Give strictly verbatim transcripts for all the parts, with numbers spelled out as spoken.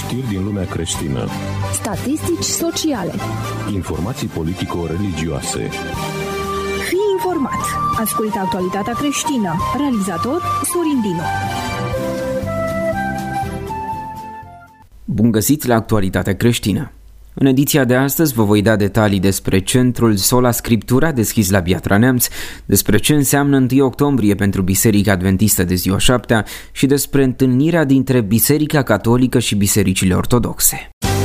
Știri din lumea creștină. Statistici sociale. Informații politico-religioase. Fii informat. Ascultă actualitatea creștină. Realizator Sorin Dinu. Bun găsit la Actualitatea creștină. În ediția de astăzi vă voi da detalii despre centrul Sola Scriptura deschis la Piatra Neamț, despre ce înseamnă întâi octombrie pentru Biserica Adventistă de ziua șaptea și despre întâlnirea dintre Biserica Catolică și bisericile ortodoxe.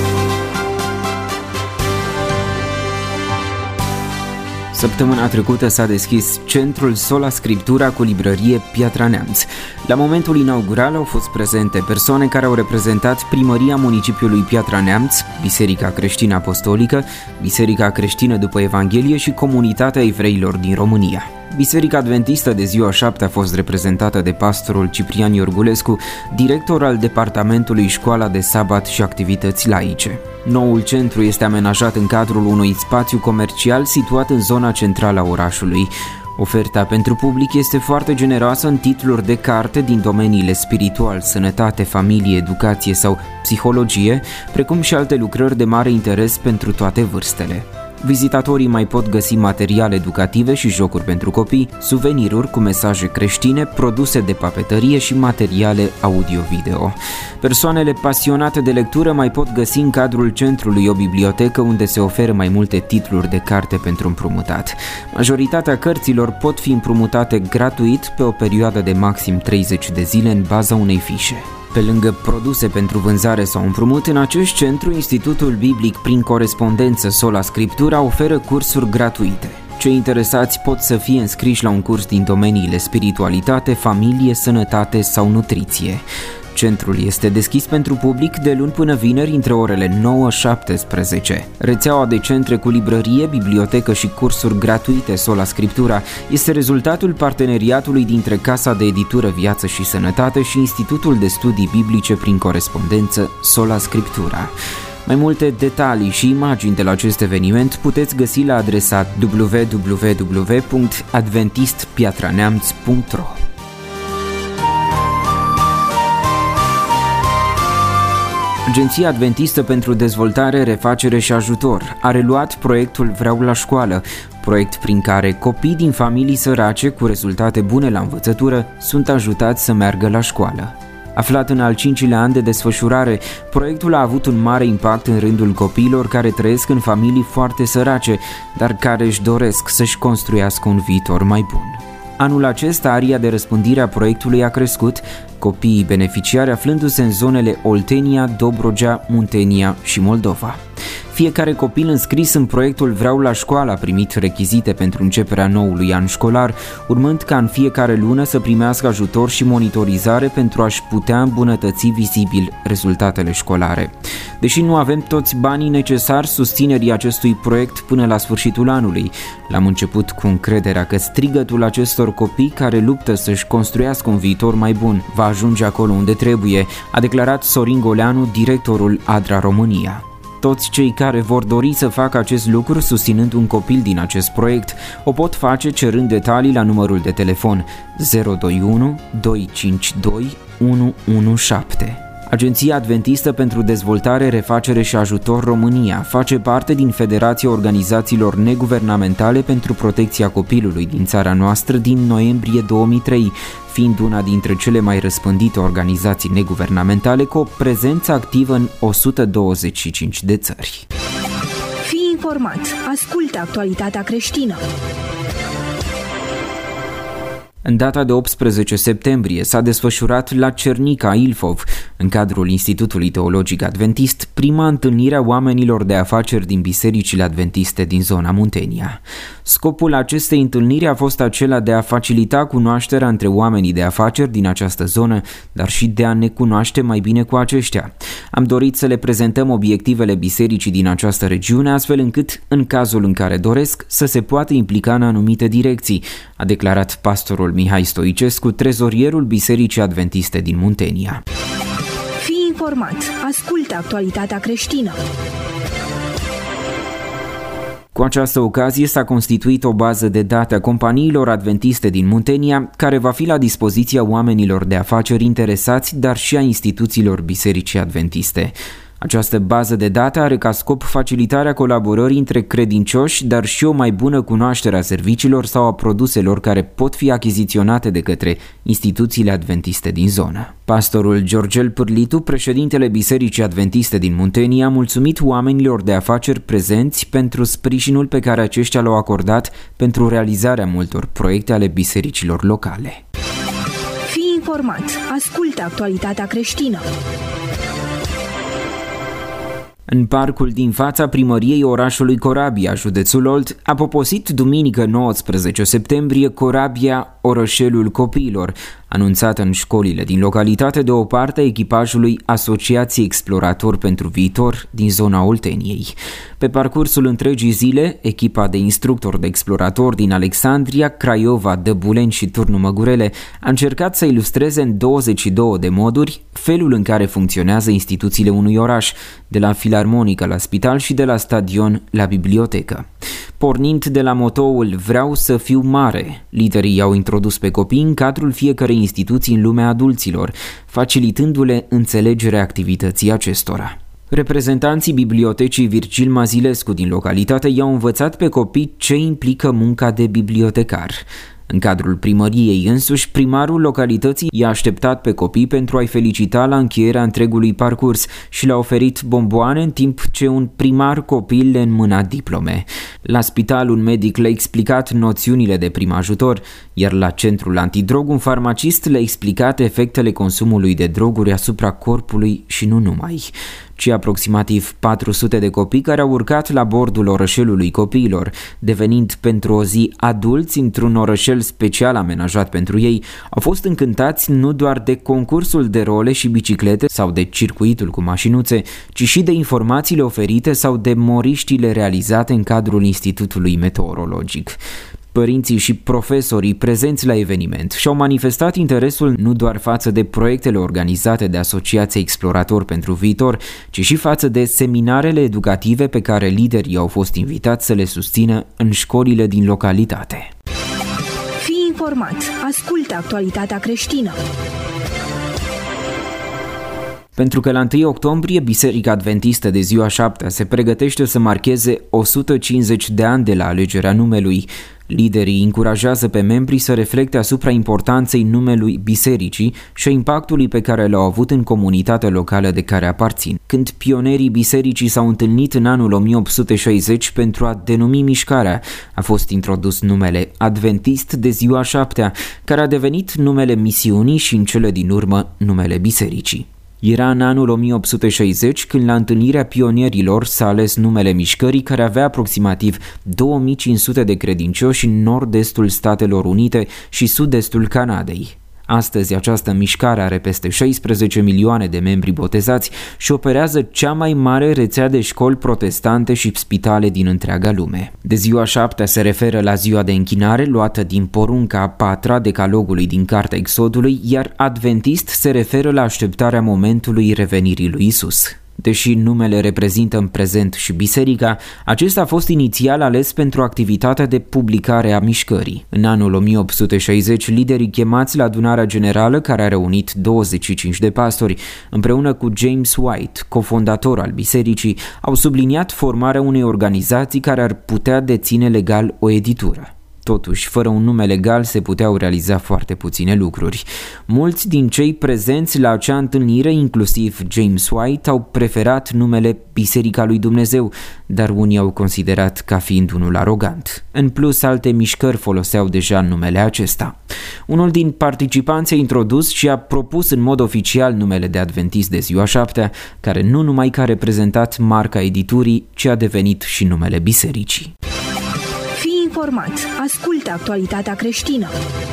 Săptămâna trecută s-a deschis centrul Sola Scriptura cu librărie Piatra Neamț. La momentul inaugural au fost prezente persoane care au reprezentat Primăria Municipiului Piatra Neamț, Biserica Creștină Apostolică, Biserica Creștină după Evanghelie și Comunitatea Evreilor din România. Biserica Adventistă de ziua șaptea a fost reprezentată de pastorul Ciprian Iorgulescu, director al Departamentului Școala de Sabat și Activități Laice. Noul centru este amenajat în cadrul unui spațiu comercial situat în zona centrală a orașului. Oferta pentru public este foarte generoasă în titluri de carte din domeniile spiritual, sănătate, familie, educație sau psihologie, precum și alte lucrări de mare interes pentru toate vârstele. Vizitatorii mai pot găsi materiale educative și jocuri pentru copii, suveniruri cu mesaje creștine, produse de papetărie și materiale audio-video. Persoanele pasionate de lectură mai pot găsi în cadrul centrului o bibliotecă unde se oferă mai multe titluri de carte pentru împrumutat. Majoritatea cărților pot fi împrumutate gratuit pe o perioadă de maxim treizeci de zile în baza unei fișe. Pe lângă produse pentru vânzare sau împrumut, în acest centru, Institutul Biblic prin Corespondență Sola Scriptura oferă cursuri gratuite. Cei interesați pot să fie înscriși la un curs din domeniile spiritualitate, familie, sănătate sau nutriție. Centrul este deschis pentru public de luni până vineri între orele nouă și șaptesprezece. Rețeaua de centre cu librărie, bibliotecă și cursuri gratuite Sola Scriptura este rezultatul parteneriatului dintre Casa de Editură Viață și Sănătate și Institutul de Studii Biblice prin Corespondență Sola Scriptura. Mai multe detalii și imagini de la acest eveniment puteți găsi la adresa w w w punct adventist piatra neamț punct r o. Agenția Adventistă pentru Dezvoltare, Refacere și Ajutor a reluat proiectul Vreau la școală, proiect prin care copii din familii sărace cu rezultate bune la învățătură sunt ajutați să meargă la școală. Aflat în al cincilea an de desfășurare, proiectul a avut un mare impact în rândul copiilor care trăiesc în familii foarte sărace, dar care își doresc să-și construiască un viitor mai bun. Anul acesta, aria de răspândire a proiectului a crescut, copiii beneficiari aflându-se în zonele Oltenia, Dobrogea, Muntenia și Moldova. Fiecare copil înscris în proiectul Vreau la școală a primit rechizite pentru începerea noului an școlar, urmând ca în fiecare lună să primească ajutor și monitorizare pentru a-și putea îmbunătăți vizibil rezultatele școlare. Deși nu avem toți banii necesari susținerii acestui proiect până la sfârșitul anului, l-am început cu încrederea că strigătul acestor copii care luptă să-și construiască un viitor mai bun va ajunge acolo unde trebuie, a declarat Sorin Goleanu, directorul ADRA România. Toți cei care vor dori să facă acest lucru susținând un copil din acest proiect o pot face cerând detalii la numărul de telefon zero doi unu doi cinci doi unu unu șapte. Agenția Adventistă pentru Dezvoltare, Refacere și Ajutor România face parte din Federația Organizațiilor Neguvernamentale pentru Protecția Copilului din țara noastră din noiembrie două mii trei, fiind una dintre cele mai răspândite organizații neguvernamentale cu o prezență activă în o sută douăzeci și cinci de țări. Fii informat. Ascultă actualitatea creștină. În data de optsprezece septembrie s-a desfășurat la Cernica, Ilfov, în cadrul Institutului Teologic Adventist, prima întâlnire a oamenilor de afaceri din bisericile adventiste din zona Muntenia. Scopul acestei întâlniri a fost acela de a facilita cunoașterea între oamenii de afaceri din această zonă, dar și de a ne cunoaște mai bine cu aceștia. Am dorit să le prezentăm obiectivele bisericii din această regiune, astfel încât, în cazul în care doresc, să se poată implica în anumite direcții, a declarat pastorul Mihai Stoicescu, trezorierul Bisericii Adventiste din Muntenia. Fii informat. Ascultă actualitatea creștină. Cu această ocazie s-a constituit o bază de date a companiilor adventiste din Muntenia, care va fi la dispoziția oamenilor de afaceri interesați, dar și a instituțiilor bisericii adventiste. Această bază de date are ca scop facilitarea colaborării între credincioși, dar și o mai bună cunoaștere a serviciilor sau a produselor care pot fi achiziționate de către instituțiile adventiste din zonă. Pastorul Georgel Pârlitu, președintele Bisericii Adventiste din Muntenia, a mulțumit oamenilor de afaceri prezenți pentru sprijinul pe care aceștia l-au acordat pentru realizarea multor proiecte ale bisericilor locale. Fii informat. Ascultă actualitatea creștină. În parcul din fața primăriei orașului Corabia, județul Olt, a poposit duminică nouăsprezece septembrie corabia Orășelul Copiilor, anunțată în școlile din localitate de o parte a echipajului Asociației Exploratori pentru Viitor din zona Olteniei. Pe parcursul întregii zile, echipa de instructori de exploratori din Alexandria, Craiova, Dăbuleni și Turnul Măgurele a încercat să ilustreze în douăzeci și două de moduri felul în care funcționează instituțiile unui oraș, de la filarmonică la spital și de la stadion la bibliotecă. Pornind de la motoul "Vreau să fiu mare", liderii i-au introdus pe copii în cadrul fiecărei instituții în lumea adulților, facilitându-le înțelegerea activității acestora. Reprezentanții bibliotecii Virgil Mazilescu din localitate i-au învățat pe copii ce implică munca de bibliotecar. În cadrul primăriei însuși, primarul localității i-a așteptat pe copii pentru a-i felicita la încheierea întregului parcurs și le-a oferit bomboane în timp ce un primar copil le înmâna diplome. La spital un medic le-a explicat noțiunile de prim ajutor, iar la centrul antidrog un farmacist le-a explicat efectele consumului de droguri asupra corpului și nu numai. Ci aproximativ patru sute de copii care au urcat la bordul Orășelului Copiilor, devenind pentru o zi adulți într-un orășel special amenajat pentru ei, au fost încântați nu doar de concursul de role și biciclete sau de circuitul cu mașinuțe, ci și de informațiile oferite sau de moriștile realizate în cadrul Institutului Meteorologic. Părinții și profesorii prezenți la eveniment și-au manifestat interesul nu doar față de proiectele organizate de Asociația Exploratori pentru Viitor, ci și față de seminarele educative pe care liderii au fost invitați să le susțină în școlile din localitate. Fii informat. Ascultă actualitatea creștină. Pentru că la întâi octombrie Biserica Adventistă de Ziua Șaptea se pregătește să marcheze o sută cincizeci de ani de la alegerea numelui, liderii încurajează pe membrii să reflecte asupra importanței numelui bisericii și a impactului pe care l-au avut în comunitatea locală de care aparțin. Când pionerii bisericii s-au întâlnit în anul o mie opt sute șaizeci pentru a denumi mișcarea, a fost introdus numele Adventist de Ziua Șaptea, care a devenit numele misiunii și în cele din urmă numele bisericii. Era în anul o mie opt sute șaizeci când la întâlnirea pionierilor s-a ales numele mișcării, care avea aproximativ două mii cinci sute de credincioși în nord-estul Statelor Unite și sud-estul Canadei. Astăzi această mișcare are peste șaisprezece milioane de membri botezați și operează cea mai mare rețea de școli protestante și spitale din întreaga lume. De Ziua Șaptea se referă la ziua de închinare luată din porunca a patra decalogului din Cartea Exodului, iar Adventist se referă la așteptarea momentului revenirii lui Isus. Deși numele reprezintă în prezent și biserica, acesta a fost inițial ales pentru activitatea de publicare a mișcării. În anul o mie opt sute șaizeci, liderii chemați la adunarea generală, care a reunit douăzeci și cinci de pastori, împreună cu James White, cofondator al bisericii, au subliniat formarea unei organizații care ar putea deține legal o editură. Totuși, fără un nume legal se puteau realiza foarte puține lucruri. Mulți din cei prezenți la acea întâlnire, inclusiv James White, au preferat numele Biserica lui Dumnezeu, dar unii au considerat ca fiind unul arogant. În plus, alte mișcări foloseau deja numele acesta. Unul din participanți a introdus și a propus în mod oficial numele de Adventist de Ziua Șaptea, care nu numai că a reprezentat marca editurii, ci a devenit și numele bisericii. Fii informat. Ascultă actualitatea creștină.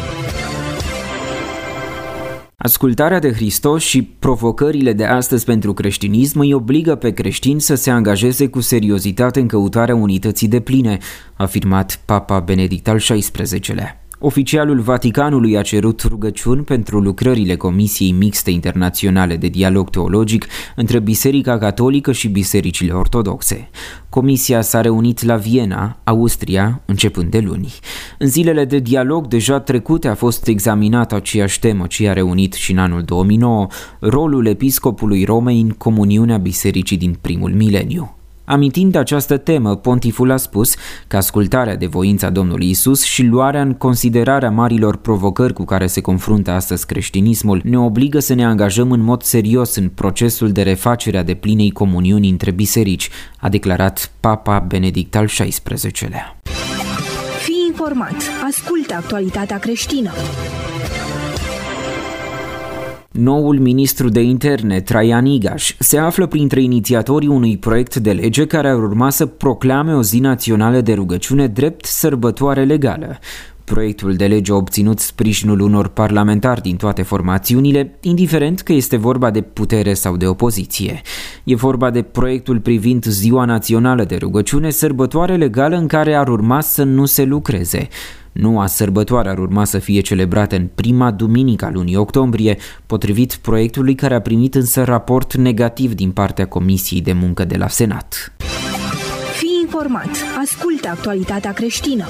Ascultarea de Hristos și provocările de astăzi pentru creștinism îi obligă pe creștini să se angajeze cu seriozitate în căutarea unității depline, a afirmat Papa Benedict al șaisprezecelea. Oficialul Vaticanului a cerut rugăciuni pentru lucrările Comisiei Mixte Internaționale de Dialog Teologic între Biserica Catolică și bisericile ortodoxe. Comisia s-a reunit la Viena, Austria, începând de luni. În zilele de dialog deja trecute a fost examinată aceeași temă ce a reunit și în anul două mii nouă, rolul episcopului Romei în comuniunea bisericii din primul mileniu. Amintind această temă, pontiful a spus că ascultarea de voința Domnului Isus și luarea în considerare a marilor provocări cu care se confruntă astăzi creștinismul ne obligă să ne angajăm în mod serios în procesul de refacere a deplinei comuniuni între biserici, a declarat Papa Benedict al șaisprezecelea. Fii informat, ascultă actualitatea creștină. Noul ministru de interne, Traian Igaș, se află printre inițiatorii unui proiect de lege care ar urma să proclame o zi națională de rugăciune drept sărbătoare legală. Proiectul de lege a obținut sprijinul unor parlamentari din toate formațiunile, indiferent că este vorba de putere sau de opoziție. E vorba de proiectul privind Ziua Națională de Rugăciune, sărbătoare legală în care ar urma să nu se lucreze. Noua sărbătoare ar urma să fie celebrată în prima duminică a lunii octombrie, potrivit proiectului care a primit însă raport negativ din partea Comisiei de Muncă de la Senat. Fii informat, ascultă actualitatea creștină.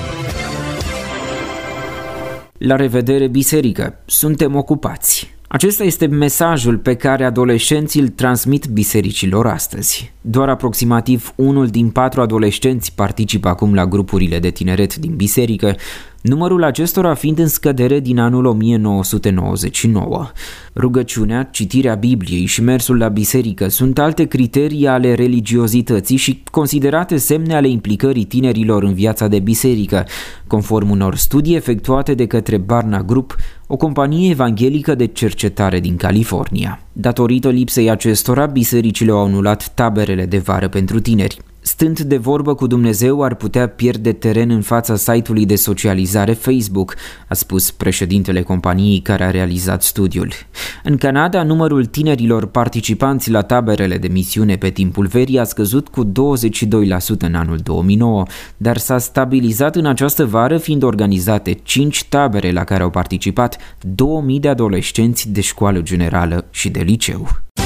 La revedere, biserică! Suntem ocupați! Acesta este mesajul pe care adolescenții îl transmit bisericilor astăzi. Doar aproximativ unul din patru adolescenți participă acum la grupurile de tineret din biserică, numărul acestora fiind în scădere din anul o mie nouă sute nouăzeci și nouă. Rugăciunea, citirea Bibliei și mersul la biserică sunt alte criterii ale religiozității și considerate semne ale implicării tinerilor în viața de biserică, conform unor studii efectuate de către Barna Group, o companie evanghelică de cercetare din California. Datorită lipsei acestora, bisericile au anulat taberele de vară pentru tineri. Stând de vorbă cu Dumnezeu, ar putea pierde teren în fața site-ului de socializare Facebook, a spus președintele companiei care a realizat studiul. În Canada, numărul tinerilor participanți la taberele de misiune pe timpul verii a scăzut cu douăzeci și doi la sută în anul două mii nouă, dar s-a stabilizat în această vară, fiind organizate cinci tabere la care au participat două mii de adolescenți de școală generală și de liceu.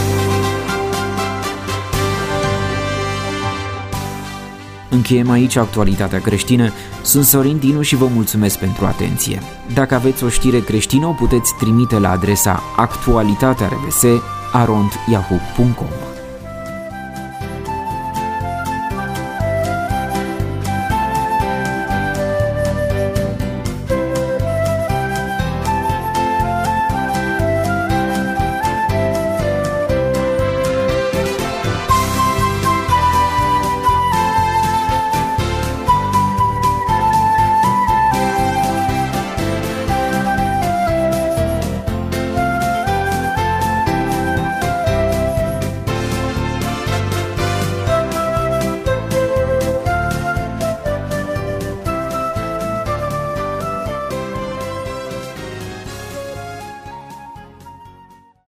Încheiem aici actualitatea creștină. Sunt Sorin Dinu și vă mulțumesc pentru atenție. Dacă aveți o știre creștină, o puteți trimite la adresa actualitatea r b s arond yahoo punct com.